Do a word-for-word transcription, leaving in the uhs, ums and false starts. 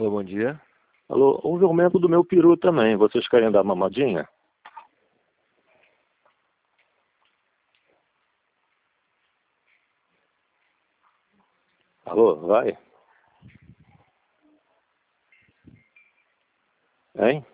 Alô, bom dia. Alô, um jumento do meu peru também. Vocês querem dar mamadinha? Alô, vai? Hein?